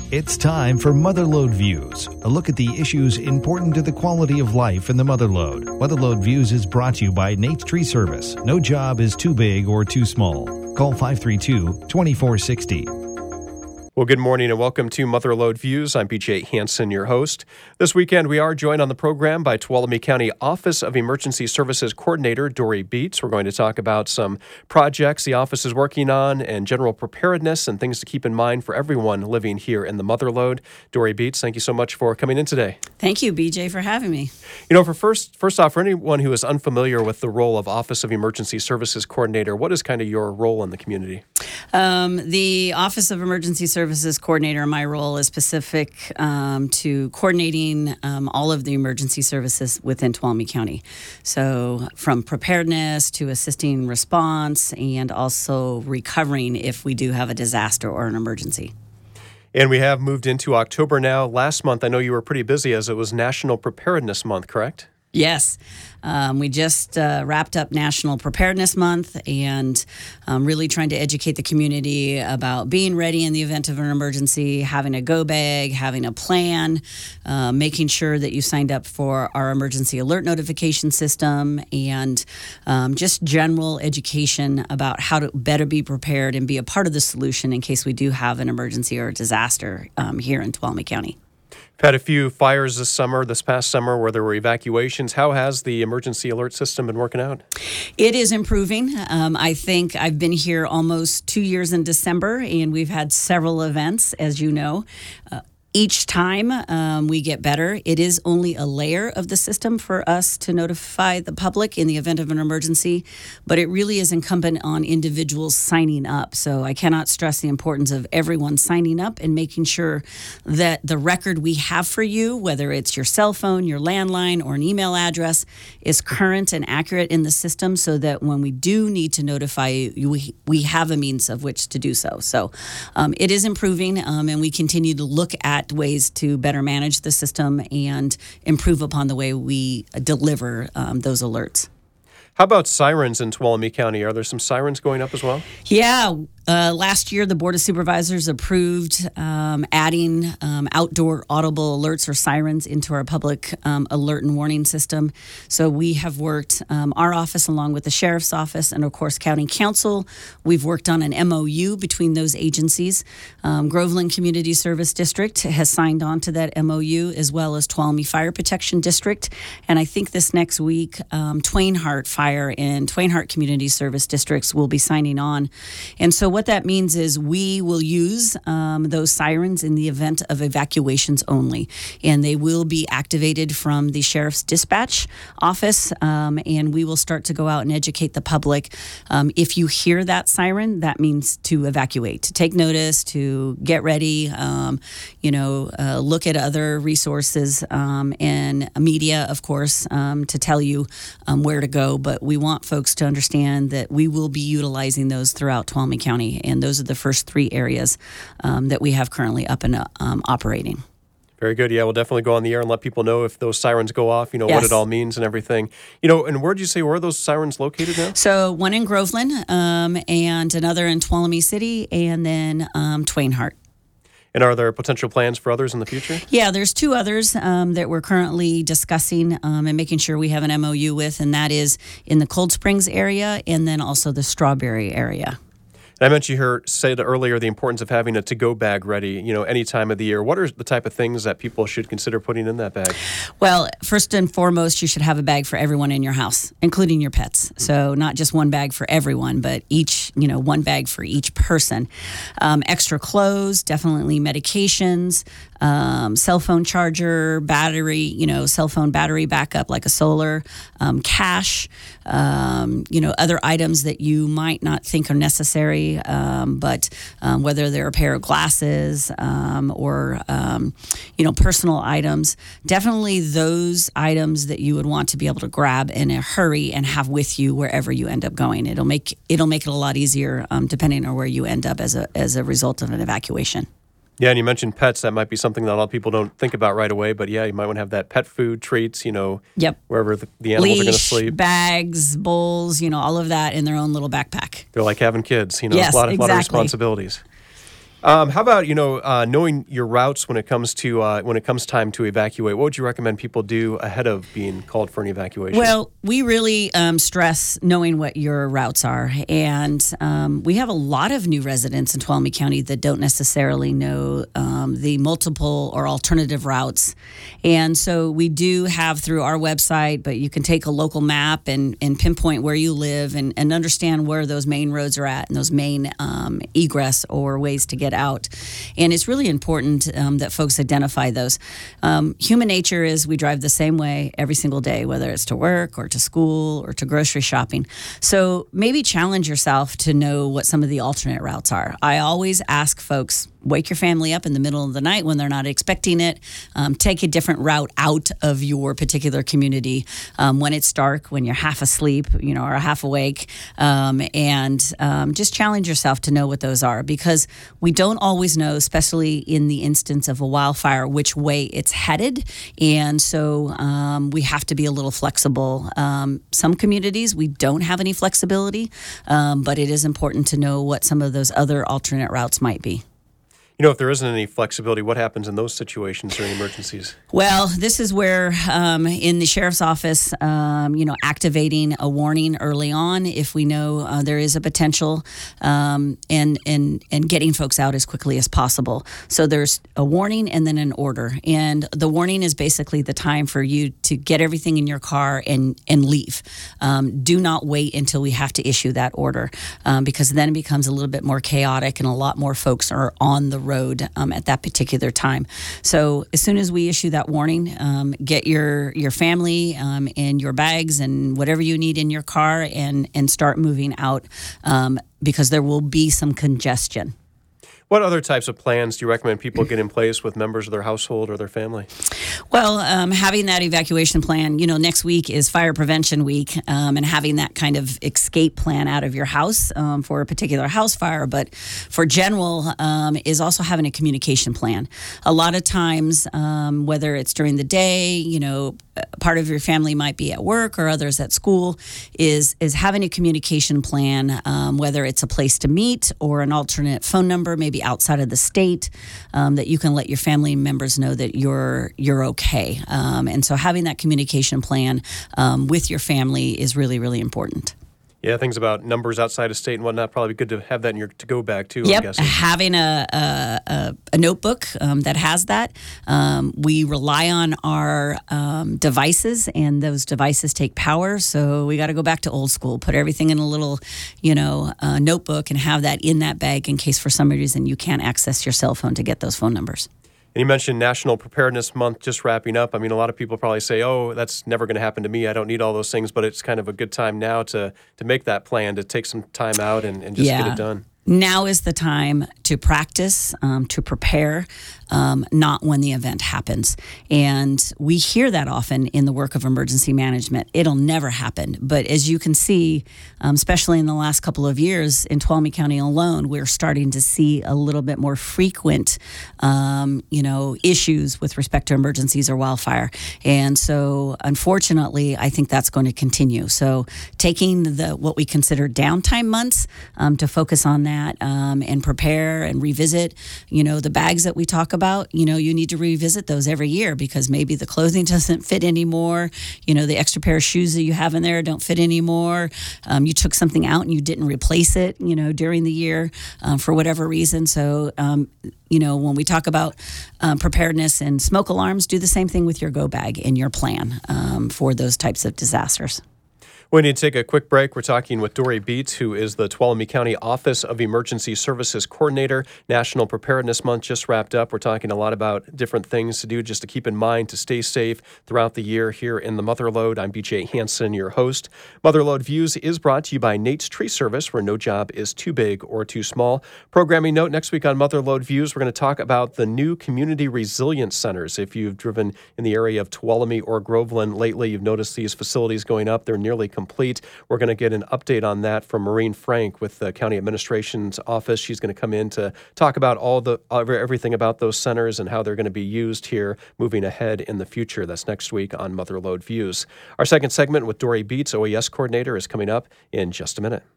It's time for Motherlode Views, a look at the issues important to the quality of life in the Motherlode. Motherlode Views is brought to you by Nate's Tree Service. No job is too big or too small. Call 532-2460. Well, good morning and welcome to Motherlode Views. I'm BJ Hansen, your host. This weekend, we are joined on the program by Tuolumne County Office of Emergency Services Coordinator Dory Beets. We're going to talk about some projects the office is working on and general preparedness and things to keep in mind for everyone living here in the Motherlode. Dory Beets, thank you so much for coming in today. Thank you, BJ, for having me. You know, first off, for anyone who is unfamiliar with the role of Office of Emergency Services Coordinator, what is kind of your role in the community? The Office of Emergency Services Coordinator, my role is specific to coordinating all of the emergency services within Tuolumne County. So from preparedness to assisting response and also recovering if we do have a disaster or an emergency. And we have moved into October now. Last month, I know you were pretty busy as it was National Preparedness Month, correct? Yes. We just wrapped up National Preparedness Month and really trying to educate the community about being ready in the event of an emergency, having a go bag, having a plan, making sure that you signed up for our emergency alert notification system, and just general education about how to better be prepared and be a part of the solution in case we do have an emergency or a disaster here in Tuolumne County. We've had a few fires this past summer, where there were evacuations. How has the emergency alert system been working out? It is improving. I think I've been here almost 2 years in December, and we've had several events, as you know. Each time we get better. It is only a layer of the system for us to notify the public in the event of an emergency, but it really is incumbent on individuals signing up. So I cannot stress the importance of everyone signing up and making sure that the record we have for you, whether it's your cell phone, your landline, or an email address, is current and accurate in the system so that when we do need to notify you, we have a means of which to do so. So it is improving, and we continue to look at ways to better manage the system and improve upon the way we deliver those alerts. How about sirens in Tuolumne County? Are there some sirens going up as well? Yeah. Last year, the Board of Supervisors approved adding outdoor audible alerts or sirens into our public alert and warning system. So we have worked, our office along with the Sheriff's Office and, of course, County Council. We've worked on an MOU between those agencies. Groveland Community Service District has signed on to that MOU, as well as Tuolumne Fire Protection District. And I think this next week, Twain-Hart Fire and Twain-Hart Community Service Districts will be signing on. And so what that means is we will use those sirens in the event of evacuations only, and they will be activated from the Sheriff's Dispatch Office, and we will start to go out and educate the public. If you hear that siren, that means to evacuate, to take notice, to get ready, look at other resources and media, of course, to tell you where to go. But we want folks to understand that we will be utilizing those throughout Tuolumne County. And those are the first three areas that we have currently up and operating. Very good. Yeah, we'll definitely go on the air and let people know if those sirens go off, Yes. What it all means and everything. And where did you say, where are those sirens located now? So one in Groveland and another in Tuolumne City, and then Twain-Hart. And are there potential plans for others in the future? Yeah, there's two others that we're currently discussing and making sure we have an MOU with, and that is in the Cold Springs area and then also the Strawberry area. And I mentioned you said earlier the importance of having a to-go bag ready, any time of the year. What are the type of things that people should consider putting in that bag? Well, first and foremost, you should have a bag for everyone in your house, including your pets. So not just one bag for everyone, but one bag for each person. Extra clothes, definitely medications, cell phone charger, battery, cell phone battery backup like a solar, cash, other items that you might not think are necessary. But whether they're a pair of glasses or personal items, definitely those items that you would want to be able to grab in a hurry and have with you wherever you end up going. It'll make it a lot easier depending on where you end up as a result of an evacuation. Yeah, and you mentioned pets. That might be something that a lot of people don't think about right away. But yeah, you might want to have that pet food, treats, Yep. wherever the animals are going to Leash, sleep. bags, bowls, all of that in their own little backpack. They're like having kids, Yes, a lot of exactly. responsibilities. How about knowing your routes when it comes time to evacuate? What would you recommend people do ahead of being called for an evacuation? Well, we really stress knowing what your routes are, and we have a lot of new residents in Tuolumne County that don't necessarily know the multiple or alternative routes, and so we do have through our website, but you can take a local map and pinpoint where you live and understand where those main roads are at and those main egress or ways to get out. And it's really important that folks identify those. Human nature is we drive the same way every single day, whether it's to work or to school or to grocery shopping. So maybe challenge yourself to know what some of the alternate routes are. I always ask folks, wake your family up in the middle of the night when they're not expecting it. Take a different route out of your particular community when it's dark, when you're half asleep, or half awake, and just challenge yourself to know what those are, because we don't always know, especially in the instance of a wildfire, which way it's headed, and so we have to be a little flexible. Some communities we don't have any flexibility, but it is important to know what some of those other alternate routes might be. If there isn't any flexibility, what happens in those situations during emergencies? Well, this is where in the sheriff's office, activating a warning early on if we know there is a potential, and getting folks out as quickly as possible. So there's a warning and then an order. And the warning is basically the time for you to get everything in your car and leave. Do not wait until we have to issue that order, because then it becomes a little bit more chaotic and a lot more folks are on the road at that particular time. So as soon as we issue that warning, get your family and your bags and whatever you need in your car and start moving out, because there will be some congestion. What other types of plans do you recommend people get in place with members of their household or their family? Well, having that evacuation plan, next week is Fire Prevention Week, and having that kind of escape plan out of your house for a particular house fire. But for general, is also having a communication plan. A lot of times, whether it's during the day, part of your family might be at work or others at school, is having a communication plan, whether it's a place to meet or an alternate phone number, maybe outside of the state, that you can let your family members know that you're okay. And so having that communication plan with your family is really, really important. Yeah, things about numbers outside of state and whatnot, probably good to have that in your to-go bag too, Yep, I'm guessing. Having a notebook that has that. We rely on our devices, and those devices take power, so we got to go back to old school. Put everything in a little, notebook and have that in that bag in case for some reason you can't access your cell phone to get those phone numbers. And you mentioned National Preparedness Month just wrapping up. I mean, a lot of people probably say, oh, that's never going to happen to me. I don't need all those things. But it's kind of a good time now to make that plan, to take some time out and just get it done. Now is the time to practice, to prepare, not when the event happens. And we hear that often in the work of emergency management. It'll never happen. But as you can see, especially in the last couple of years in Tuolumne County alone, we're starting to see a little bit more frequent, issues with respect to emergencies or wildfire. And so, unfortunately, I think that's going to continue. So taking what we consider downtime months to focus on that, and prepare and revisit, the bags that we talk about, you need to revisit those every year because maybe the clothing doesn't fit anymore. The extra pair of shoes that you have in there don't fit anymore. You took something out and you didn't replace it, during the year for whatever reason. So, when we talk about preparedness and smoke alarms, do the same thing with your go bag and your plan for those types of disasters. We need to take a quick break. We're talking with Dory Beats, who is the Tuolumne County Office of Emergency Services Coordinator. National Preparedness Month just wrapped up. We're talking a lot about different things to do just to keep in mind to stay safe throughout the year here in the Motherlode. I'm BJ Hansen, your host. Motherlode Views is brought to you by Nate's Tree Service, where no job is too big or too small. Programming note, next week on Motherlode Views, we're going to talk about the new Community Resilience Centers. If you've driven in the area of Tuolumne or Groveland lately, you've noticed these facilities going up. They're nearly complete. We're going to get an update on that from Maureen Frank with the County Administration's office. She's going to come in to talk about everything about those centers and how they're going to be used here moving ahead in the future. That's next week on Motherlode Views. Our second segment with Dory Beats, OES Coordinator, is coming up in just a minute.